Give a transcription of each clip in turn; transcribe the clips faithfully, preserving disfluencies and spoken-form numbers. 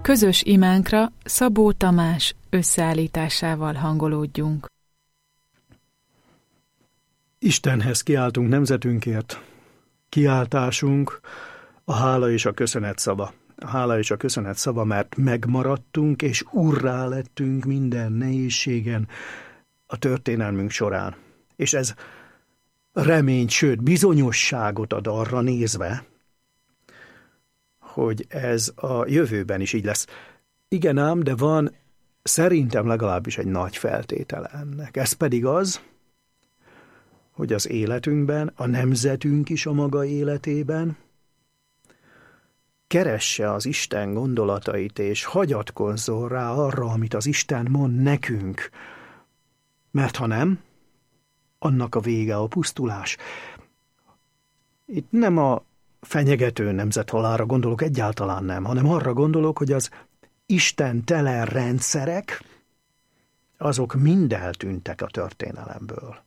Közös imánkra Szabó Tamás összeállításával hangolódjunk. Istenhez kiáltunk nemzetünkért. Kiáltásunk a hála és a köszönet szava. A hála és a köszönet szava, mert megmaradtunk és urrá lettünk minden nehézségen a történelmünk során. És ez reményt, sőt bizonyosságot ad arra nézve, hogy ez a jövőben is így lesz. Igen ám, de van szerintem legalábbis egy nagy feltétele ennek. Ez pedig az, hogy az életünkben, a nemzetünk is a maga életében keresse az Isten gondolatait, és hagyatkozzon rá arra, amit az Isten mond nekünk. Mert ha nem, annak a vége a pusztulás. Itt nem a fenyegető nemzethalálra gondolok, egyáltalán nem, hanem arra gondolok, hogy az istentelen rendszerek, azok mind eltűntek a történelemből.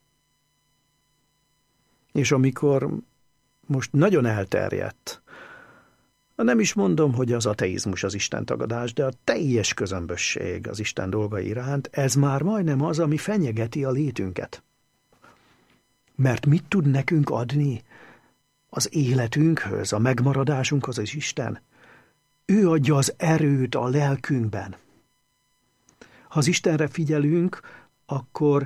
És amikor most nagyon elterjedt, nem is mondom, hogy az ateizmus az istentagadás, de a teljes közömbösség az Isten dolgai iránt, ez már majdnem az, ami fenyegeti a létünket. Mert mit tud nekünk adni az életünkhöz, a megmaradásunkhoz az Isten? Ő adja az erőt a lelkünkben. Ha az Istenre figyelünk, akkor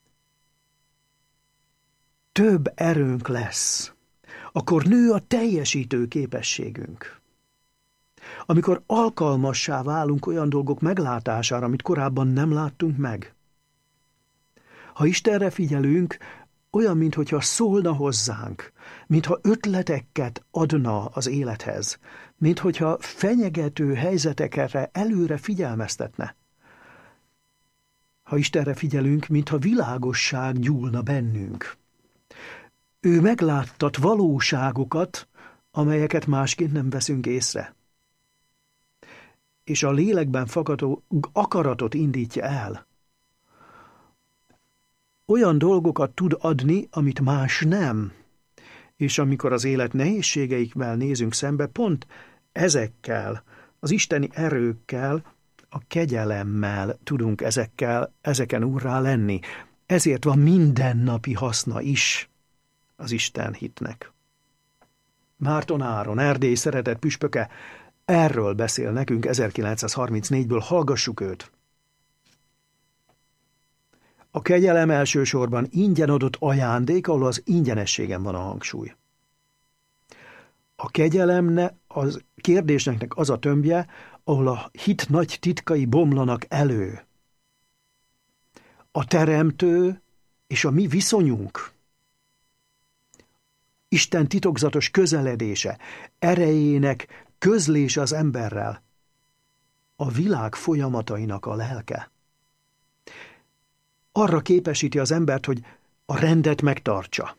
több erőnk lesz. Akkor nő a teljesítő képességünk. Amikor alkalmassá válunk olyan dolgok meglátására, amit korábban nem láttunk meg. Ha Istenre figyelünk, olyan, mintha szólna hozzánk, mintha ötleteket adna az élethez, mintha fenyegető helyzetekre előre figyelmeztetne. Ha Istenre figyelünk, mintha világosság gyúlna bennünk. Ő megláttat valóságokat, amelyeket másként nem veszünk észre. És a lélekben fakadó akaratot indítja el. Olyan dolgokat tud adni, amit más nem. És amikor az élet nehézségeikvel nézünk szembe, pont ezekkel, az isteni erőkkel, a kegyelemmel tudunk ezekkel, ezeken úrrá lenni. Ezért van mindennapi haszna is az Isten hitnek. Márton Áron, Erdély szeretett püspöke, erről beszél nekünk ezerkilencszázharmincnégyből, hallgassuk őt. A kegyelem elsősorban ingyen adott ajándék, ahol az ingyenességen van a hangsúly. A kegyelemne az kérdésnek az a tömbje, ahol a hit nagy titkai bomlanak elő. A teremtő és a mi viszonyunk, Isten titokzatos közeledése, erejének közlése az emberrel, a világ folyamatainak a lelke. Arra képesíti az embert, hogy a rendet megtartsa.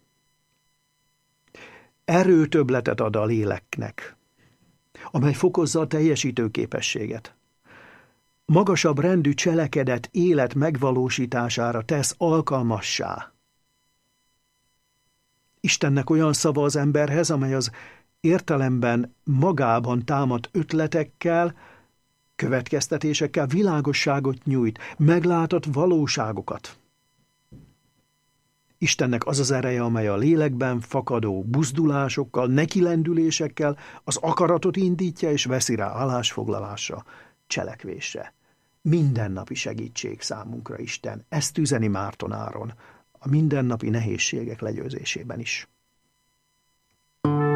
Erőtöbbletet ad a léleknek, amely fokozza a teljesítő képességet. Magasabb rendű cselekedet élet megvalósítására tesz alkalmassá. Istennek olyan szava az emberhez, amely az értelemben magában támadt ötletekkel, következtetésekkel világosságot nyújt, meglátott valóságokat. Istennek az az ereje, amely a lélekben fakadó buzdulásokkal, nekilendülésekkel az akaratot indítja és veszi rá állásfoglalásra, cselekvésre. Mindennapi segítség számunkra Isten. Ezt üzeni Márton Áron a mindennapi nehézségek legyőzésében is.